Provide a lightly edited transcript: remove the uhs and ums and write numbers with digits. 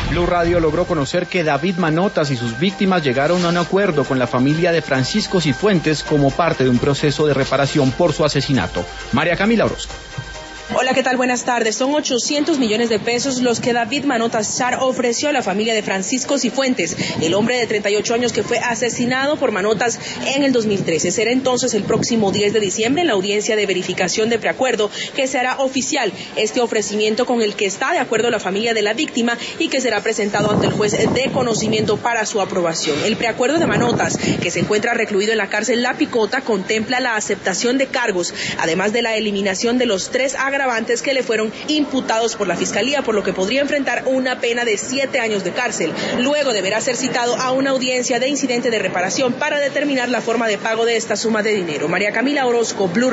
Blue Radio logró conocer que David Manotas y sus víctimas llegaron a un acuerdo con la familia de Francisco Cifuentes como parte de un proceso de reparación por su asesinato. María Camila Orozco. Hola, ¿qué tal? Buenas tardes. Son 800 millones de pesos los que David Manotas Char ofreció a la familia de Francisco Cifuentes, el hombre de 38 años que fue asesinado por Manotas en el 2013. Será entonces el próximo 10 de diciembre en la audiencia de verificación de preacuerdo que se hará oficial este ofrecimiento con el que está de acuerdo la familia de la víctima y que será presentado ante el juez de conocimiento para su aprobación. El preacuerdo de Manotas, que se encuentra recluido en la cárcel La Picota, contempla la aceptación de cargos, además de la eliminación de los 3 agravantes que le fueron imputados por la Fiscalía, por lo que podría enfrentar una pena de 7 años de cárcel. Luego deberá ser citado a una audiencia de incidente de reparación para determinar la forma de pago de esta suma de dinero. María Camila Orozco, Blue.